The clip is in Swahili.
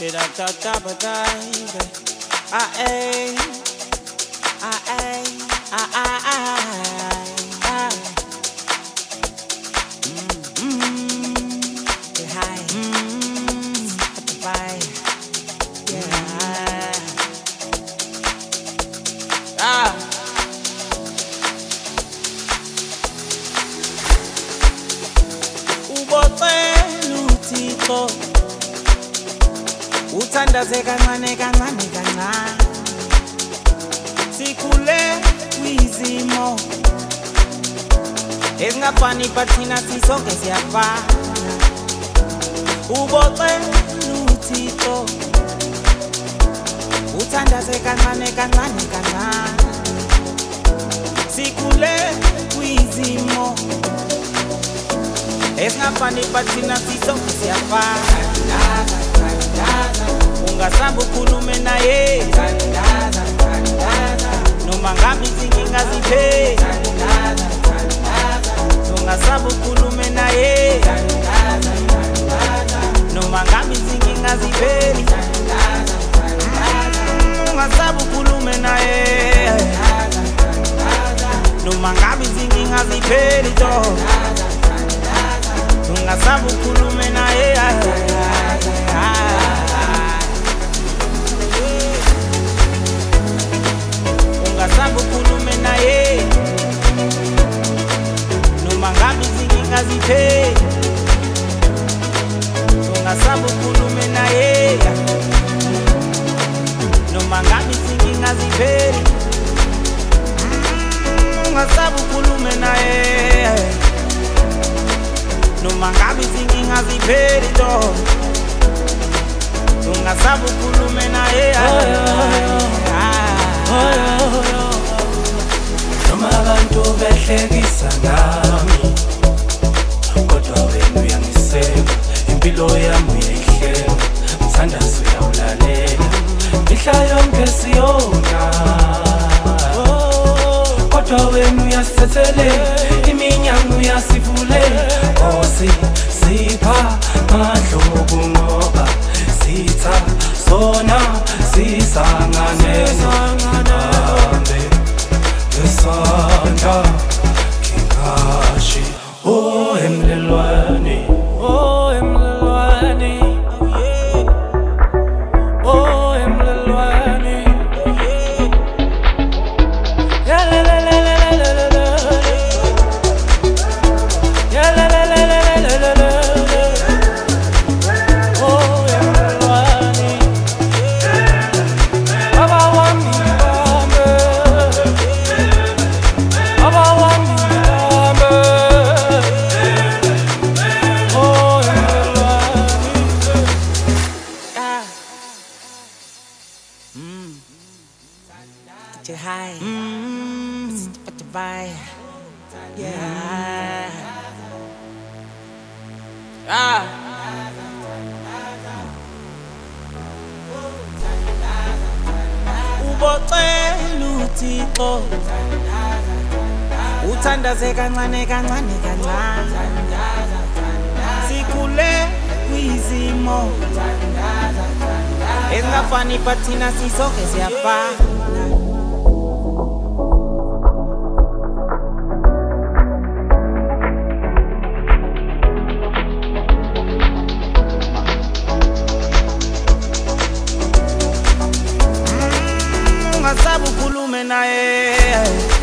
Uthandaze kancane kancane kancane sikhule kwizimo ezingafani bathina sisonke siyafana ubocela uThixo uthandaze kancane kancane kancane sikhule kwizimo ezingafani bathina sisonke siyafana ungasambu khulume naye noma ngabe izinkinga ziphe ungasambu khulume naye noma ngabe izinkinga ziphe ungasambu khulume naye noma ngabe izinkinga ziphe ungasambu khulume naye ungasambu khulume naye noma ngabe izinkinga ziphe ungasambu khulume naye noma ngabe izinkinga ziphe ungasambu khulume naye noma ngabe izinkinga ziphe ungasambu khulume naye noma abantu behlekisa ngami kodwa wena uyangiseka impilo yami uyayihlela mthandazo uyawulalela mihla yonke siyonga kodwa wena uyasithethelela iminyango uyasivulela Nkosi sipha madlobu ngoba sitha sona sisangane Santa Kikashi Oh emlelwane Oh emlelwane Oh emlelwane Ya la la la la la la la Ya la la la la la la la Oh emlelwane Baba wami Get you high, what to buy, yeah. Ubocela uThixo uthandaze kancane kancane kancane sikhule kwizimo ezingafani bathina sisonke siyafana ungasabu khulume naye